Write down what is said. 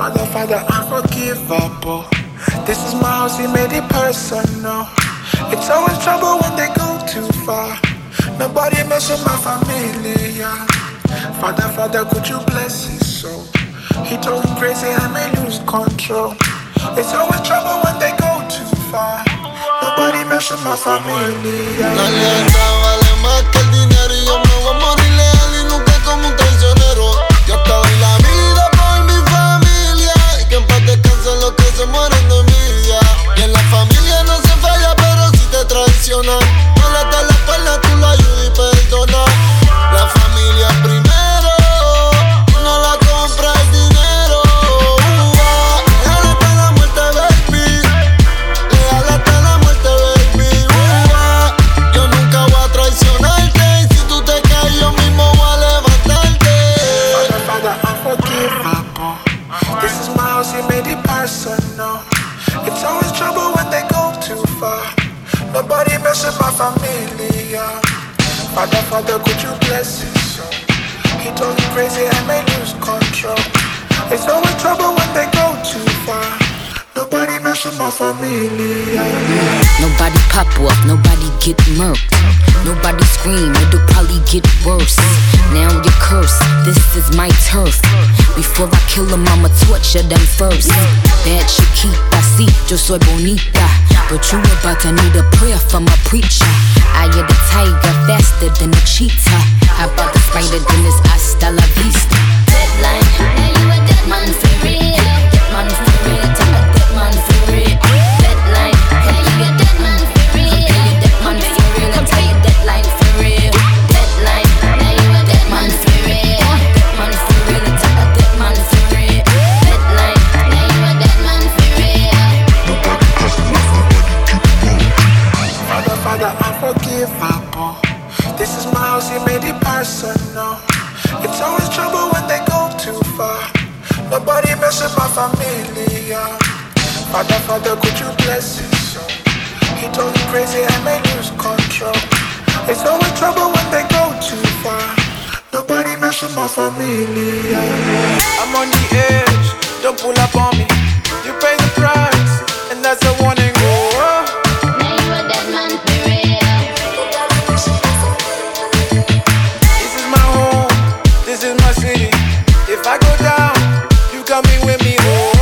Father, unforgivable. This is my house, he made it personal. It's always trouble when they go too far. Nobody mess with my family, yeah. Father, could you bless his soul? He told him crazy, I may lose control. It's always trouble when they go too far. Nobody mess with my family, yeah. La lealtad vale más que el dinero y yo me voy a morir leal y nunca como un traicionero. Yo te doy la vida por mi familia y que en paz descansen los que se mueren de envidia. Y en la familia no se falla, pero si te traicionan, no le das la espalda, tú la ayudas y perdonas. La familia es primero, no la compra el dinero. Leal hasta la muerte, baby. Leal hasta la muerte, baby. Yo nunca voy a traicionarte y si tú te caes yo mismo voy a levantarte. Father, unforgivable. This is my house, he made it personal. It's always trouble when they go too far. Nobody mess with my family, yeah. Father, could you bless his soul? He told me crazy, I may lose control. It's always trouble when they go too far. Nobody mess with my family, yeah. Nobody pop up, nobody get murked. Nobody scream, it'll probably get worse. Now you're cursed, this is my turf. Before I kill them, I'ma torture them first. Bad Chiquita, sí, yo soy bonita. But you about to need a prayer from a preacher. I am the tiger, faster than a cheetah. How about the spider, then it's hasta la vista. Deadline, now you a dead man for real. Dead man for real, tell a dead man for real. Deadline, now you a dead man for real. Okay, you dead man for real, I'll tell you deadline for real. Deadline, now you a dead man for real. Dead man for real, I'll tell a dead man for real. Deadline, now you a dead man for real. Father, unforgivable. This is my house, he made it personal. It's always trouble when they go too far. Nobody mess with my family, yeah. Father, could you bless his soul? He told me crazy, I may lose control. It's always trouble when they go too far. Nobody mess with my family, yeah. I'm on the edge, don't pull up on me. You pay the price, and that's a warning. Oh. This is my city. If I go down, you coming with me. Oh.